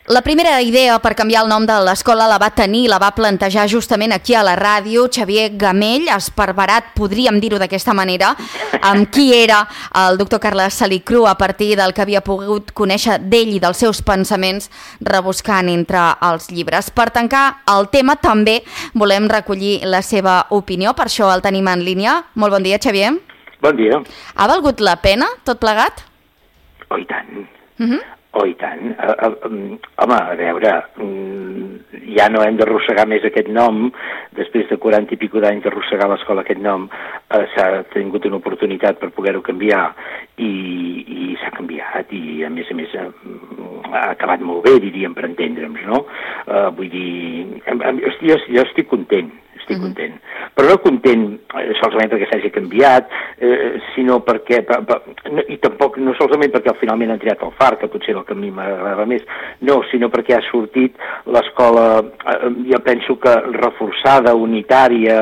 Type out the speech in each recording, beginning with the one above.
La primera idea per canviar el nom de l'escola la va tenir, la va plantejar justament aquí a la ràdio Xavier Gamell, esparverat, podríem dir-ho d'aquesta manera, amb qui era el doctor Carles Salicru a partir del que havia pogut conèixer d'ell i dels seus pensaments rebuscant entre els llibres. Per tancar el tema també volem recollir la seva opinió, per això el tenim en línia. Molt bon dia, Xavier. Bon dia. Ha valgut la pena tot plegat? Oh, i tant. Oh, i tant. Home, a veure, ja no hem d'arrossegar més aquest nom. Després de 40 i pico d'anys d'arrossegar l'escola aquest nom, s'ha tingut una oportunitat per poder-ho canviar i s'ha canviat i, a més, ha acabat molt bé, diríem, per entendre'ns, no? Vull dir, jo estic content. Estic content. Però no content solament perquè s'hagi canviat, sinó perquè, i tampoc no solament perquè finalment han triat el FAR, que potser era el que a mi m'agradava més, no, sinó perquè ha sortit l'escola, jo penso que reforçada, unitària,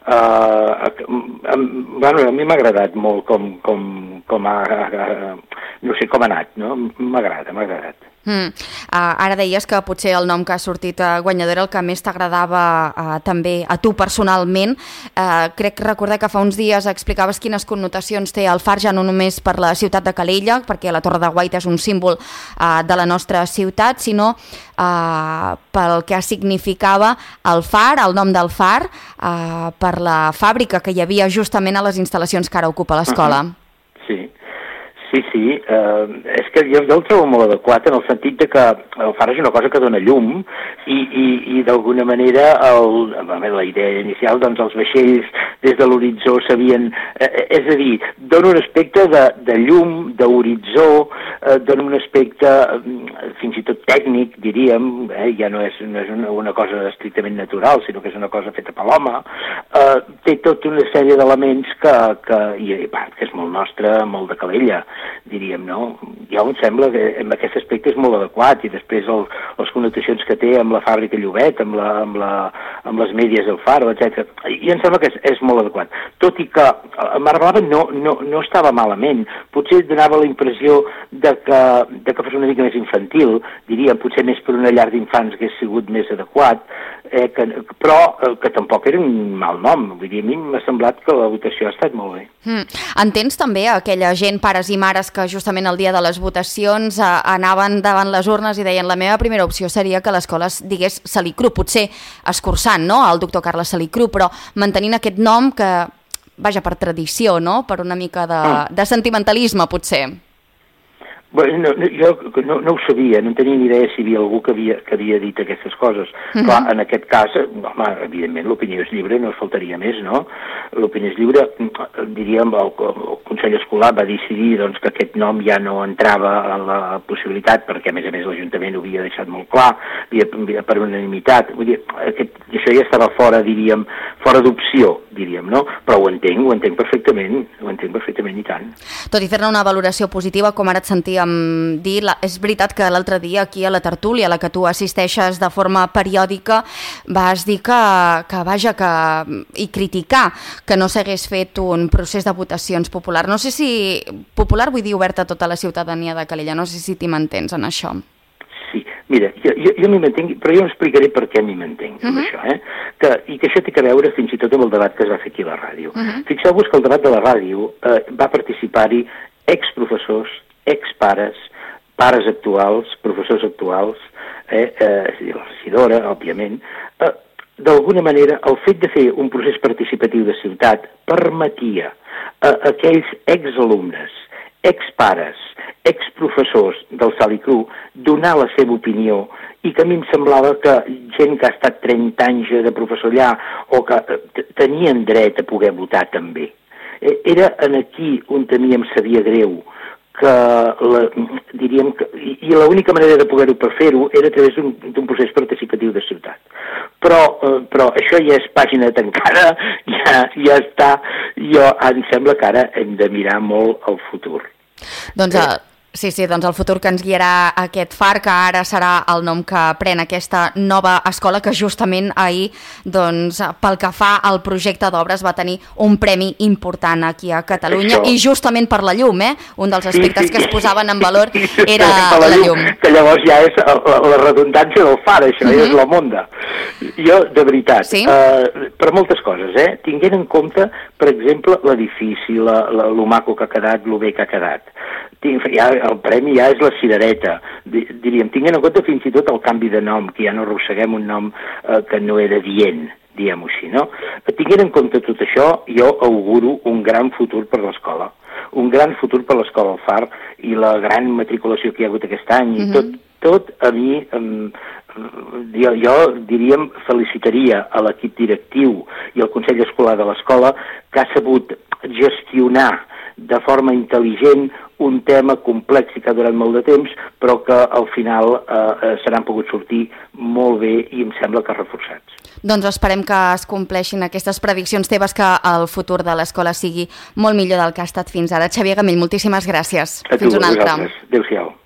bueno, a mi m'ha agradat molt com ha anat, no? M'ha agradat. Ara deies que potser el nom que ha sortit guanyador era el que més t'agradava també a tu personalment. Crec recordar que fa uns dies explicaves quines connotacions té el FAR, ja no només per la ciutat de Calella, perquè la Torre de Guaita és un símbol de la nostra ciutat, sinó pel que significava el FAR, el nom del FAR, per la fàbrica que hi havia justament a les instal·lacions que ara ocupa l'escola. Sí, és que jo el trobo molt adequat en el sentit de que el far és una cosa que dona llum i d'alguna manera la idea inicial, doncs els vaixells des de l'horitzó sabien, és a dir, dona un aspecte de llum, d'horitzó, dona un aspecte fins i tot tècnic, diríem, ja no és una cosa estrictament natural, sinó que és una cosa feta per l'home, té tota una sèrie d'elements que és molt nostre, molt de Calella, diríem, no? Jo em sembla que en aquest aspecte és molt adequat i després les connotacions que té amb la fàbrica Llobet, amb les mèdies del Faro, etc. I em sembla que és molt adequat. Tot i que Marblava no estava malament. Potser donava la impressió de que fos una mica més infantil, diríem, potser més per una llar d'infants que hagués sigut més adequat, però que tampoc era un mal nom. Vull dir, a mi m'ha semblat que la votació ha estat molt bé. Entens també aquella gent, pares i mares, que justament el dia de les votacions anaven davant les urnes i deien la meva primera opció seria que l'escola es digués Salicru, potser escurçant, no?, el doctor Carles Salicru, però mantenint aquest nom que, vaja, per tradició, no?, per una mica de sentimentalisme, potser. Bueno, jo no ho sabia, no tenia ni idea si hi havia algú que havia dit aquestes coses. Clar, en aquest cas, home, evidentment, l'opinió és lliure, no es faltaria més, no? L'opinió és lliure, diríem, el Consell Escolar va decidir doncs, que aquest nom ja no entrava en la possibilitat, perquè a més l'Ajuntament ho havia deixat molt clar, per unanimitat. Vull dir, això ja estava fora, diríem, fora d'opció, diríem, no? Però ho entenc perfectament i tant. Tot i fer-ne una valoració positiva, com ara et sentíem dir, és veritat que l'altre dia aquí a la tertúlia a la que tu assisteixes de forma periòdica vas dir i criticar que no s'hagués fet un procés de votacions popular. No sé si popular vull dir obert a tota la ciutadania de Calella, no sé si t'hi mantens en això. Sí, mira, jo m'hi mantenc, però jo explicaré per què m'hi mantenc amb això, i que això té a veure fins i tot amb el debat que es va fer aquí a la ràdio. Fixeu-vos que el debat de la ràdio va participar-hi exprofessors, expares, pares actuals, professors actuals, la regidora, òbviament. D'alguna manera, el fet de fer un procés participatiu de ciutat permetia a aquells exalumnes, expares, exprofessors del Salicru donar la seva opinió i que a mi em semblava que gent que ha estat 30 anys de professor allà o que tenien dret a poder votar també. Era aquí on a mi em sabia greu que, diríem, i l'única manera de poder-ho per fer-ho era a través d'un procés participatiu de ciutat. Però això ja és pàgina tancada, ja està. Jo em sembla que ara hem de mirar molt al futur. Doncs Sí, doncs el futur que ens guiarà aquest far, que ara serà el nom que pren aquesta nova escola, que justament ahir, doncs, pel que fa al projecte d'obres, va tenir un premi important aquí a Catalunya, i justament per la llum, un dels aspectes que es posaven en valor era la llum. Que llavors ja és la redundància del far, això és la monda. Jo, de veritat, per moltes coses, tinguent en compte, per exemple, l'edifici, lo maco que ha quedat, lo bé que ha quedat. El premi ja és la cirereta, diríem, tinguent en compte fins i tot el canvi de nom, que ja no arrosseguem un nom que no era dient, diguem-ho així, no? Tinguent en compte tot això, jo auguro un gran futur per l'escola, un gran futur per l'escola del Far i la gran matriculació que hi ha hagut aquest any, i tot a mi, jo diríem, felicitaria a l'equip directiu i al Consell Escolar de l'escola que ha sabut gestionar de forma intel·ligent un tema complex i que ha durat molt de temps, però que al final se n'han pogut sortir molt bé i em sembla que reforçats. Doncs esperem que es compleixin aquestes prediccions teves, que el futur de l'escola sigui molt millor del que ha estat fins ara. Xavier Gamell, moltíssimes gràcies. Fins una altra. Adéu-siau.